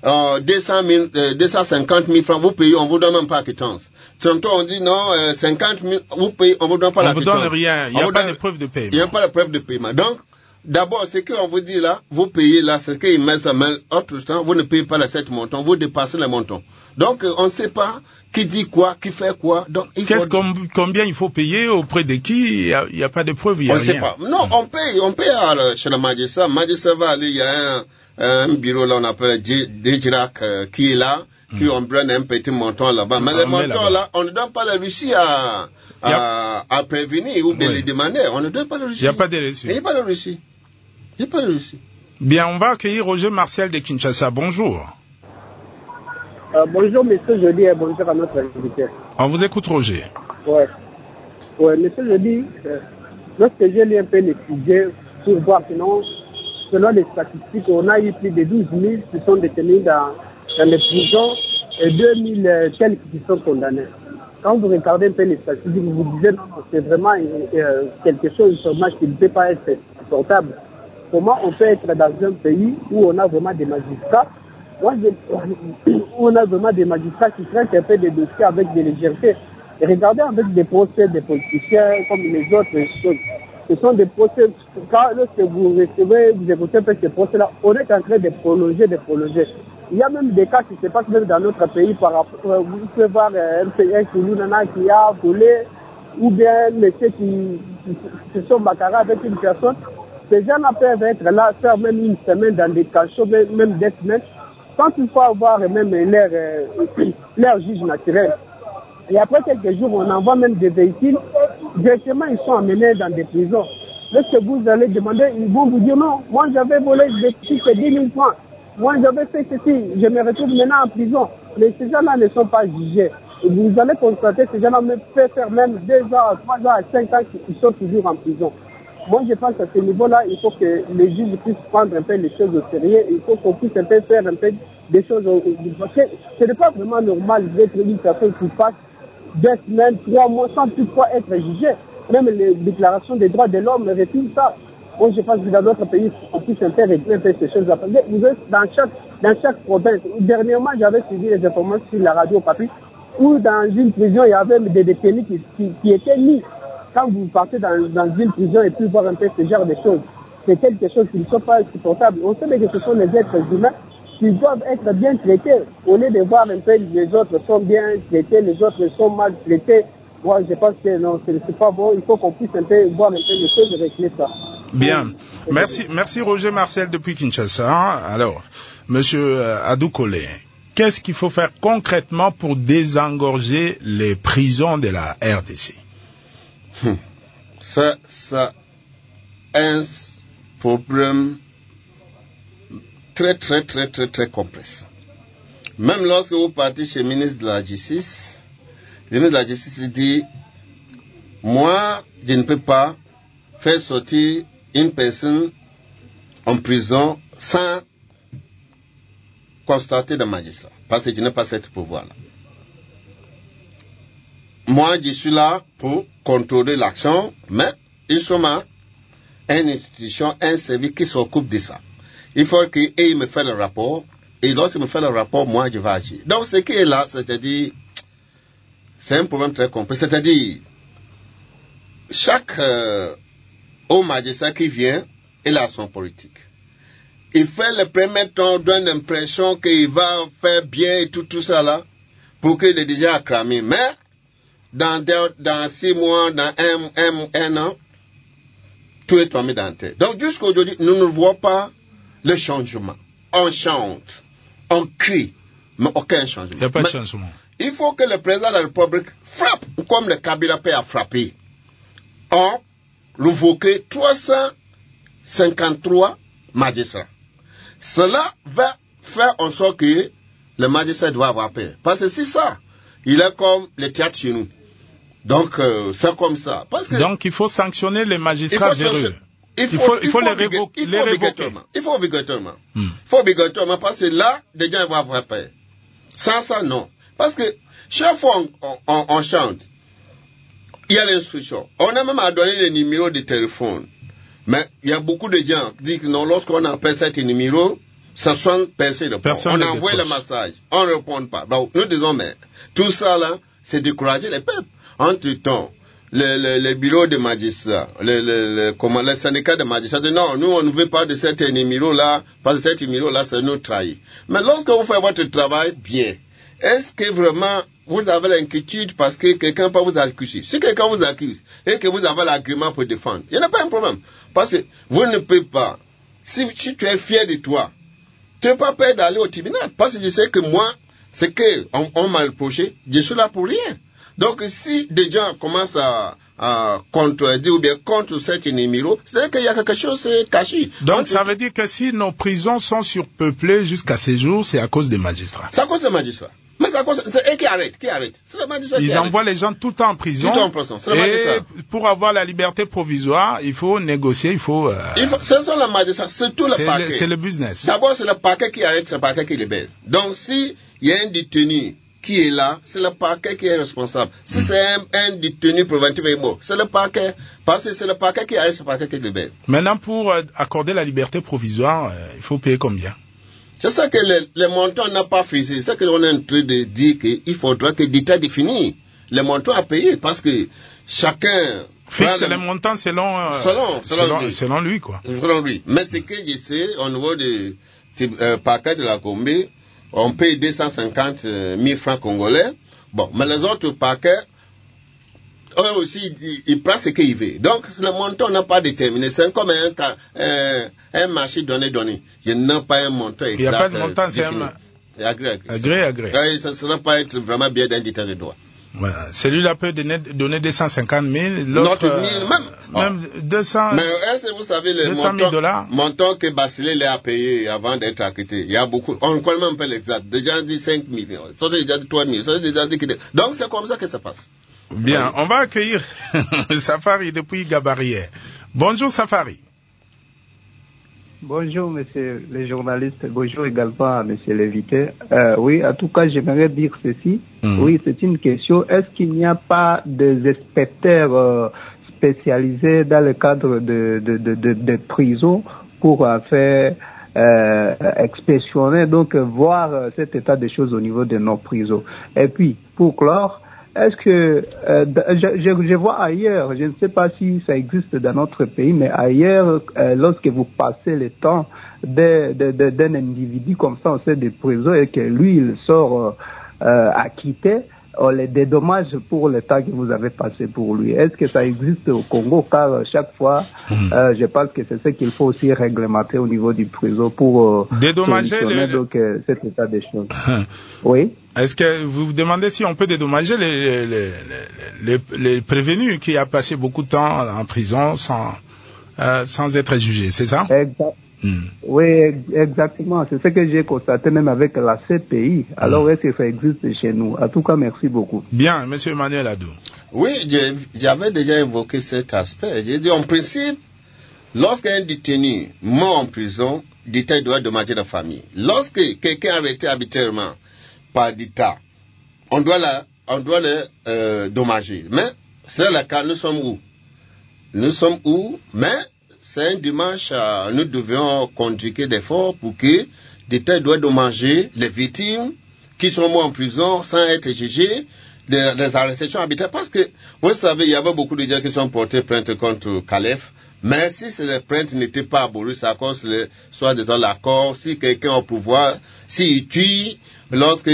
250 000 francs, vous payez, on vous donne même pas quittance. Tantôt on dit non, 50 000, vous payez, on vous donne pas la quittance. On vous donne rien, il n'y a pas de preuve de paiement. Il n'y a pas de preuve de paiement. Donc, d'abord, ce qu'on vous dit là, vous payez là, c'est ce qu'il met ça, mais autre temps, vous ne payez pas les 7 montants, vous dépassez les montants. Donc, on ne sait pas qui dit quoi, qui fait quoi. Donc, combien il faut payer, auprès de qui, il n'y a pas de preuve, il n'y a rien. On ne sait pas. Non, on paye chez le magistrat. Le magistrat va aller, il y a un bureau là, on appelle Djirac, qui est là, qui on prend un petit montant là-bas. Mais les montants là, on ne donne pas la Russie à prévenir ou bien les demander. On ne donne pas le reçu. Il n'y a pas de reçu. Il n'y a pas de reçu. Il n'y a pas de reçu. Bien, on va accueillir Roger Martial de Kinshasa. Bonjour. Bonjour, monsieur Jeudi, et bonjour à notre invité. On vous écoute, Roger. Ouais, monsieur Jeudi, lorsque j'ai lu un peu les sujets pour voir, sinon, selon les statistiques, on a eu plus de 12 000 qui sont détenus dans les prisons et 2 000 quelques qui sont condamnés. Quand vous regardez un peu les statistiques, vous vous disiez, non, c'est vraiment quelque chose qui ne peut pas être supportable. Comment on peut être dans un pays où on a vraiment des magistrats On a vraiment des magistrats qui traitent un peu des dossiers avec des légèretés. Et regardez avec des procès des politiciens comme les autres choses. Ce sont des procès, lorsque vous recevez, vous écoutez ces procès-là, on est en train de prolonger. Il y a même des cas qui se passent même dans notre pays par rapport, vous pouvez voir un Koulounana qui a volé, ou bien monsieur qui se sont macarés avec une personne. Ces gens-là peuvent être là, faire même une semaine dans des cachots, même des semaines, sans qu'il faut avoir même leur juge naturel. Et après quelques jours, on envoie même des véhicules. Directement, ils sont emmenés dans des prisons. Lorsque vous allez demander, ils vont vous dire non, moi j'avais volé des petits 10 000 francs. Moi j'avais fait ceci, je me retrouve maintenant en prison. Mais ces gens-là ne sont pas jugés. Et vous allez constater que ces gens-là peuvent faire même 2 ans, 3 ans, 5 ans qu'ils sont toujours en prison. Moi je pense qu'à ce niveau-là, il faut que les juges puissent prendre un peu les choses au sérieux. Il faut qu'on puisse un peu faire un peu des choses. Parce que ce n'est pas vraiment normal d'être une personne qui passe 2 semaines, 3 mois sans toutefois être jugé. Même les déclarations des droits de l'homme refusent ça. Moi, je pense que dans d'autres pays, on puisse un peu régler ces choses-là. Vous êtes dans chaque province. Dernièrement, j'avais suivi les informations sur la radio Papi, où dans une prison, il y avait des détenus qui étaient mis. Quand vous partez dans une prison et puis voir un peu ce genre de choses, c'est quelque chose qui ne sont pas supportables. On sait que ce sont les êtres humains qui doivent être bien traités. Au lieu de voir un peu les autres sont bien traités, les autres sont mal traités. Moi, je pense que non, c'est pas bon. Il faut qu'on puisse un peu voir un peu les choses et régler ça. Bien. Merci Roger Marcel depuis Kinshasa. Alors, monsieur Adoukole, qu'est-ce qu'il faut faire concrètement pour désengorger les prisons de la RDC? Ça, un problème très complexe. Même lorsque vous partez chez le ministre de la Justice, le ministre de la Justice dit, moi, je ne peux pas faire sortir une personne en prison sans constater le magistrat, parce que je n'ai pas ce pouvoir-là. Moi, je suis là pour contrôler l'action, mais ils sont une institution, un service qui s'occupe de ça. Il faut qu'il me fasse le rapport, et lorsqu'il me fait le rapport, moi, je vais agir. Donc, ce qui est là, c'est-à-dire, c'est un problème très complexe. C'est-à-dire, chaque haut magistrat qui vient, il a son politique. Il fait le premier temps, donne l'impression qu'il va faire bien et tout ça là, pour qu'il est déjà acclamé. Mais, dans 6 mois, dans un an, tout est tombé dans la tête. Donc, jusqu'à aujourd'hui, nous ne voyons pas le changement. On chante, on crie, mais aucun changement. Il n'y a pas de changement. Il faut que le président de la République frappe, comme le Kabila a frappé. On révoqué 353 magistrats. Cela va faire en sorte que le magistrat doit avoir peur. Parce que c'est ça. Il est comme le théâtre chez nous. Donc, c'est comme ça. Parce que donc, il faut sanctionner les magistrats véreux. Il faut les révoquer. Il faut obligatoirement. Il faut obligatoirement parce que là, les gens vont avoir peur. Sans ça, non. Parce que chaque fois on chante, il y a l'instruction. On a même à donner les numéros de téléphone. Mais il y a beaucoup de gens qui disent que non, lorsqu'on appelle cet numéro, ça sonne personne ne répond. On envoie le message, on ne répond pas. Donc, nous disons, mais tout ça là, c'est décourager les peuples. Entre-temps, le bureau de magistrats, le syndicat de magistrats dit non, nous on ne veut pas de cet numéro-là, parce que cet numéro-là, c'est nous trahir. Mais lorsque vous faites votre travail bien, est-ce que vraiment vous avez l'inquiétude parce que quelqu'un peut vous accuser? Si quelqu'un vous accuse et que vous avez l'argument pour défendre, il n'y a pas un problème. Parce que vous ne pouvez pas, si tu es fier de toi, tu n'as pas peur d'aller au tribunal. Parce que je sais que moi, c'est qu'on m'a reproché, je suis là pour rien. Donc, si des gens commencent à contredire ou bien contre cet numéro, c'est qu'il y a quelque chose caché. Donc, ça veut dire que si nos prisons sont surpeuplées jusqu'à ces jours, c'est à cause des magistrats. C'est à cause des magistrats. Mais c'est eux qui arrêtent. C'est le magistrat qui arrête. Ils envoient les gens tout le temps en prison. Tout le temps en prison. C'est le magistrat. Et pour avoir la liberté provisoire, il faut négocier, il faut ce sont les magistrats, c'est tout le paquet. C'est le business. D'abord, c'est le paquet qui arrête, c'est le paquet qui libère. Donc, si il y a un détenu qui est là, c'est le parquet qui est responsable. Si c'est un détenu préventif et mort, c'est le parquet. Parce que c'est le parquet qui arrête, c'est le parquet qui libère. Maintenant, pour accorder la liberté provisoire, il faut payer combien? C'est ça que les montants n'ont pas fixé. C'est ça qu'on est en train de dire qu'il faudra que l'État définisse les montants à payer parce que chacun fixe les montants selon lui, quoi. Selon lui. Mais ce que je sais, au niveau du parquet de la Gombe, on paye 250 000 francs congolais. Bon, mais les autres parquets, eux aussi, ils prennent ce qu'ils veulent. Donc, le montant n'a pas déterminé. C'est comme un marché donné. Il n'y a pas un montant exact. Il n'y a pas de montant, c'est agré. Ça ne sera pas être vraiment bien d'un détail de droit. Voilà. Celui-là peut donner 250 000, l'autre même 200 Mais est-ce que vous savez les montants que Basilé a payé avant d'être acquitté? Il y a beaucoup. On ne connaît même pas l'exact. Des gens disent 5 millions, d'autres déjà disent 3 millions, d'autres déjà disent... Donc c'est comme ça que ça passe. Bien, on va accueillir Safari depuis Gabarière. Bonjour Safari. Bonjour, monsieur le journaliste. Bonjour également, monsieur l'invité. Oui, en tout cas, j'aimerais dire ceci. Oui, c'est une question. Est-ce qu'il n'y a pas des inspecteurs spécialisés dans le cadre de prison pour faire inspectionner, donc voir cet état des choses au niveau de nos prisons? Et puis, pour clore, est-ce que je vois ailleurs, je ne sais pas si ça existe dans notre pays, mais ailleurs, lorsque vous passez le temps d'un individu comme ça au sein des prisons et que lui il sort acquitté, on les dédommage pour le temps que vous avez passé pour lui. Est-ce que ça existe au Congo? Car chaque fois, je pense que c'est ce qu'il faut aussi réglementer au niveau du prison pour dédommager donc cet état des choses. Oui. Est-ce que vous vous demandez si on peut dédommager les prévenus qui a passé beaucoup de temps en prison sans être jugés, c'est ça? Oui, exactement. C'est ce que j'ai constaté même avec la CPI. Alors, est-ce que ça existe chez nous? En tout cas, merci beaucoup. Bien, monsieur Emmanuel Adou. Oui, j'avais déjà évoqué cet aspect. J'ai dit, en principe, lorsqu'un détenu mort en prison, l'État doit dommager la famille. Lorsque quelqu'un est arrêté arbitrairement par l'État, on doit le dommager. Mais c'est le cas, nous sommes où? Mais c'est un dimanche, nous devions conjuguer d'efforts pour que l'État doit dommager les victimes qui sont morts en prison sans être jugés, des arrestations arbitraires. Parce que, vous savez, il y avait beaucoup de gens qui sont portés plainte contre Calef. Mais si ces plaintes n'étaient pas abolies, c'est à cause soit disant l'accord, si quelqu'un au pouvoir, s'il tue, lorsqu'on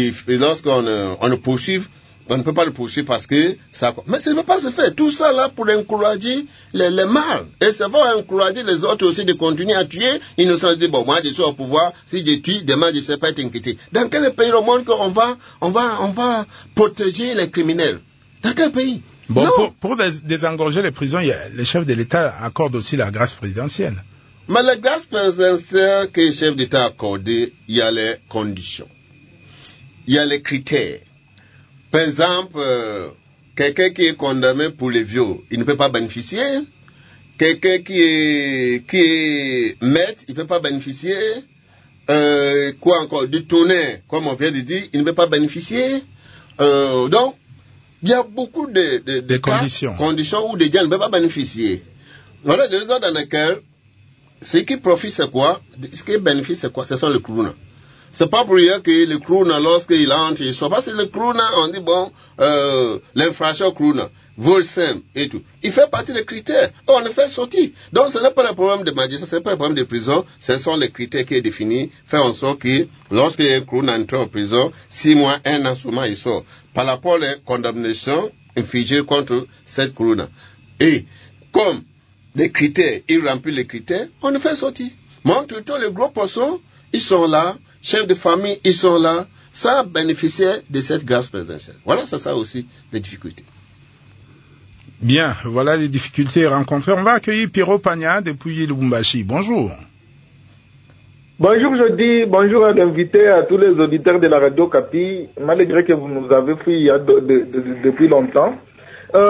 le poursuit, on ne peut pas le poursuivre parce que ça... Mais ça ne peut pas se faire. Tout ça là pour encourager les mâles. Et ça va encourager les autres aussi de continuer à tuer. Ils ne se disent, bon, moi je suis au pouvoir, si je tue, demain je ne sais pas être inquiété. Dans quel pays au monde qu'on va protéger les criminels? Dans quel pays? Bon, pour désengorger les prisons, les chefs de l'État accordent aussi la grâce présidentielle. Mais la grâce présidentielle que les chefs d'État accordent, il y a les conditions. Il y a les critères. Par exemple, quelqu'un qui est condamné pour les viols, il ne peut pas bénéficier. Quelqu'un qui est maître, il ne peut pas bénéficier. Quoi encore? Du tonnerre, comme on vient de dire, il ne peut pas bénéficier. Donc, il y a beaucoup de conditions où des gens ne peuvent pas bénéficier. Voilà des raisons dans lesquelles ce qui profite c'est quoi? Ce qui bénéficie c'est quoi? Ce sont les Kruna. C'est pas pour rien que le Kruna, lorsqu'il entre, il sort. Parce que le Kruna, on dit bon, l'infraction Kruna, Volsem et tout. Il fait partie des critères. On le fait sortir. Donc ce n'est pas le problème de magistrat, ce n'est pas le problème de prison. Ce sont les critères qui sont définis. Faire en sorte que lorsqu'il y a un Kruna entre en prison, 6 mois, 1 an seulement, il sort. Par rapport aux condamnations infligées contre cette Kruna. Et comme les critères, il remplit les critères, on le fait sortir. Mais en tout temps, les gros poissons, ils sont là. Chefs de famille, ils sont là. Ça bénéficiait de cette grâce présidentielle. Voilà, c'est ça aussi, les difficultés. Bien, voilà les difficultés rencontrées. On va accueillir Pierrot Pagna depuis Lubumbashi. Bonjour. Bonjour, je dis bonjour à l'invité, à tous les auditeurs de la radio Capi, malgré que vous nous avez fui depuis longtemps.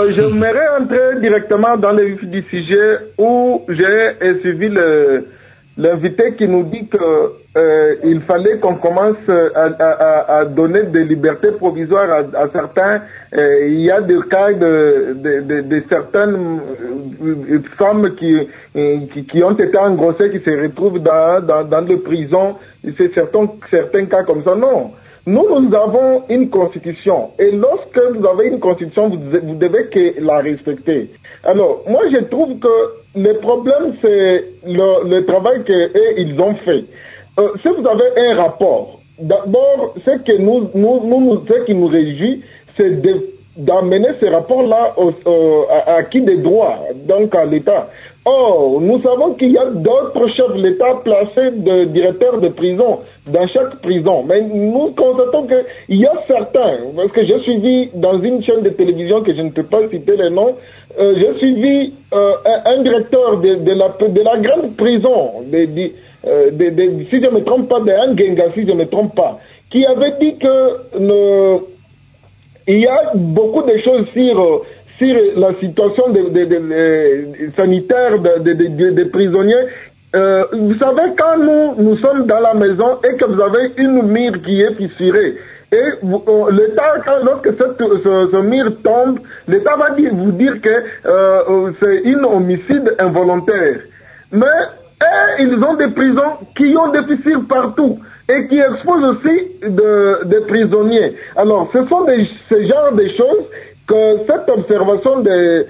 J'aimerais entrer directement dans le vif du sujet où j'ai suivi l'invité qui nous dit que il fallait qu'on commence à donner des libertés provisoires à certains. Il y a des cas de certaines femmes qui ont été engrossées, qui se retrouvent dans les prisons. C'est certains cas comme ça. Non. Nous avons une constitution. Et lorsque vous avez une constitution, vous devez la respecter. Alors, moi, je trouve que le problème, c'est le travail qu'ils ont fait. Si vous avez un rapport, d'abord, ce qui nous réjouit, c'est d'amener ce rapport-là à qui des droits, donc à l'État. Or, nous savons qu'il y a d'autres chefs de l'État placés de directeurs de prison dans chaque prison. Mais nous constatons qu'il y a certains, parce que j'ai suivi dans une chaîne de télévision que je ne peux pas citer les noms, j'ai suivi un directeur de la grande prison, si je ne me trompe pas, de Ngenga, si je ne me trompe pas, qui avait dit que il y a beaucoup de choses sur la situation sanitaire des prisonniers. Vous savez, quand nous sommes dans la maison et que vous avez une mire qui est fissurée, et l'État, lorsque ce mire tombe, l'État va vous dire que c'est un homicide involontaire. Mais ils ont des prisons qui ont des fissures partout et qui exposent aussi des prisonniers. Alors, ce sont ce genre de choses que cette observation de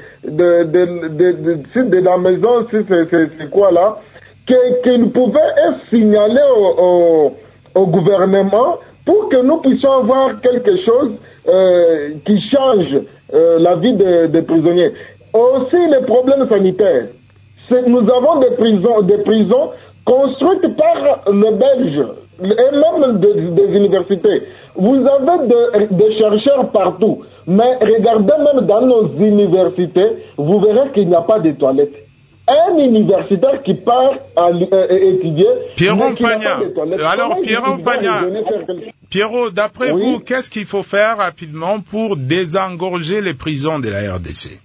la maison, c'est quoi là, qu'il pouvait être signalé au gouvernement pour que nous puissions avoir quelque chose qui change la vie des prisonniers. Aussi les problèmes sanitaires. Nous avons des prisons construites par les Belges et même des universités. Vous avez des chercheurs partout, mais regardez même dans nos universités, vous verrez qu'il n'y a pas de toilettes. Un universitaire qui part à étudier... Pierrot Pagna. Alors, Pierrot, d'après vous, qu'est-ce qu'il faut faire rapidement pour désengorger les prisons de la RDC?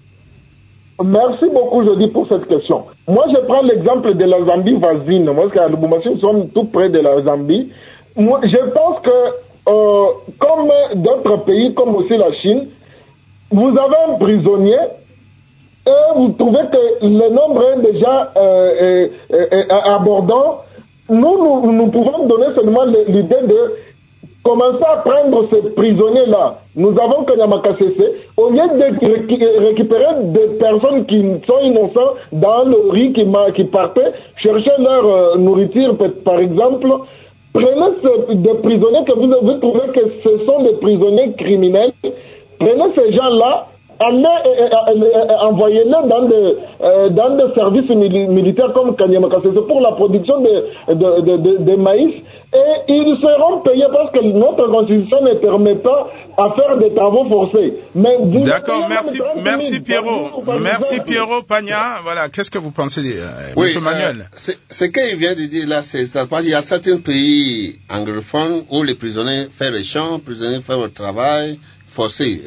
Merci beaucoup, je dis, pour cette question. Moi, je prends l'exemple de la Zambie voisine. Moi, parce qu'à Lubumbashi, nous sommes tout près de la Zambie. Moi, je pense que, comme d'autres pays, comme aussi la Chine, vous avez un prisonnier et vous trouvez que le nombre est déjà abordant. Nous pouvons donner seulement l'idée de commencer à prendre ces prisonniers-là. Nous avons Kanyamakasese, au lieu de récupérer des personnes qui sont innocentes dans le riz qui partaient, chercher leur nourriture, par exemple, prenez des prisonniers que vous trouvez que ce sont des prisonniers criminels, prenez ces gens-là, envoyez-les dans des services militaires comme Kanyamakasese pour la production de maïs, et ils seront payés parce que notre constitution ne permet pas à faire des travaux forcés. D'accord, merci Pierrot. Merci Pierrot Pagna. Voilà, qu'est-ce que vous pensez, Monsieur Manuel? Ce qu'il vient de dire là, c'est ça. Il y a certains pays anglophones où les prisonniers font les champs, les prisonniers font le travail forcé.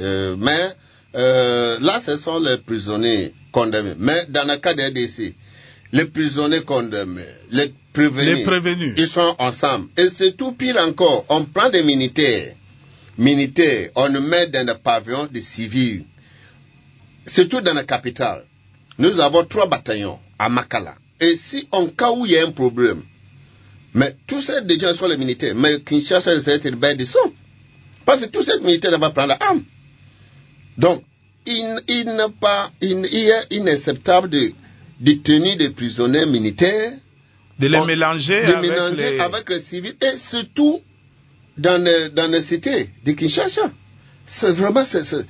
Là, ce sont les prisonniers condamnés. Mais dans le cas des RDC, les prisonniers condamnés, les prévenus, ils sont ensemble. Et c'est tout pire encore. On prend des militaires, on les met dans des pavillons de civils, surtout dans la capitale. Nous avons 3 bataillons à Makala. Et si en cas où il y a un problème, mais tous ces gens sont les militaires, mais Kinshasa, c'est une bête de sang. Parce que tous ces militaires vont prendre l'arme. Donc, il est inacceptable de tenir des prisonniers militaires, de les mélanger avec les civils, et surtout dans les cités de Kinshasa. C'est vraiment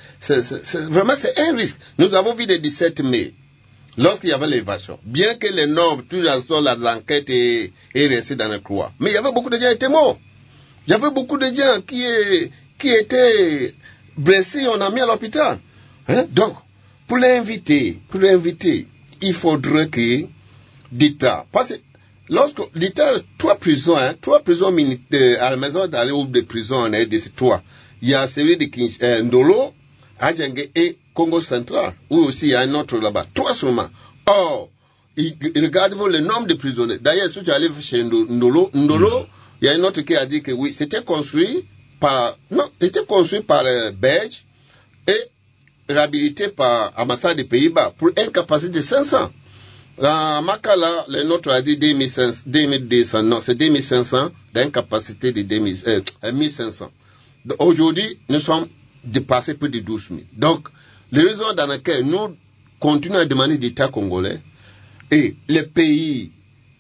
un risque. Nous avons vu le 17 mai, lorsqu'il y avait l'évasion, bien que les nombres, toujours l'enquête est restée dans le couloir, mais il y avait beaucoup de gens qui étaient morts. Il y avait beaucoup de gens qui étaient blessés, on a mis à l'hôpital. Donc, pour l'inviter, il faudrait que l'État, parce que lorsque l'État, 3 prisons militaires à la maison d'aller ou des prisons, on a des 3. Il y a celui de Ndolo, Adjenge et Congo Central, où aussi il y a un autre là-bas. 3 seulement. Or, ils regardent le nombre de prisonniers. D'ailleurs, si tu allais chez Ndolo, il y a un autre qui a dit que oui, c'était construit par Belge et réhabilité par Ambassade des Pays-Bas pour une capacité de 500. À Makala, le nôtre a dit 2200, non, c'est 2500 d'une capacité de 1500. Aujourd'hui, nous sommes dépassés plus de 12 000. Donc, les raisons dans lesquelles nous continuons à demander d'État congolais et les pays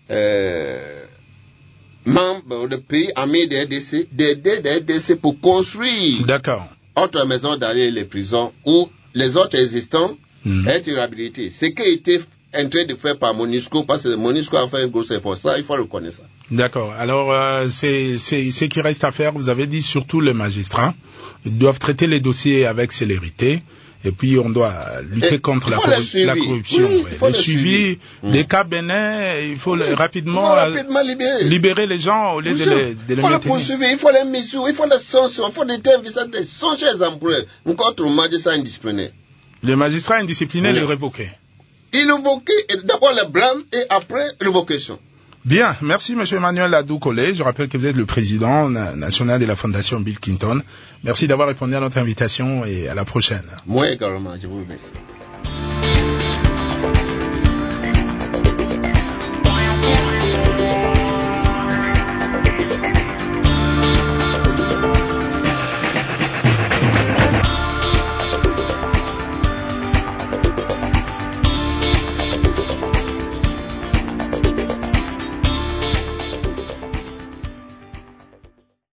membres, le pays amis des RDC, d'aider des RDC pour construire autre maison d'arrêt et les prisons où les autres existants être réhabilités. Ce qui a été en train de faire par MONUSCO, parce que MONUSCO a fait un gros effort. Ça, il faut reconnaître ça. D'accord. Alors, c'est ce qui reste à faire. Vous avez dit surtout les magistrats. Ils doivent traiter les dossiers avec célérité. Et puis, on doit lutter contre la corruption. Oui, le suivi des cas bénins, il faut rapidement libérer les gens au lieu de les il faut les poursuivre, il faut les mesures, il faut les sanctions, il faut des sanctions exemplaires contre le magistrat indiscipliné. Le magistrat indiscipliné, le révoquer. Il révoquait d'abord le blâme et après révocation. Bien, merci M. Emmanuel Adou-Collé. Je rappelle que vous êtes le président national de la Fondation Bill Clinton. Merci d'avoir répondu à notre invitation et à la prochaine. Moi également, je vous remercie.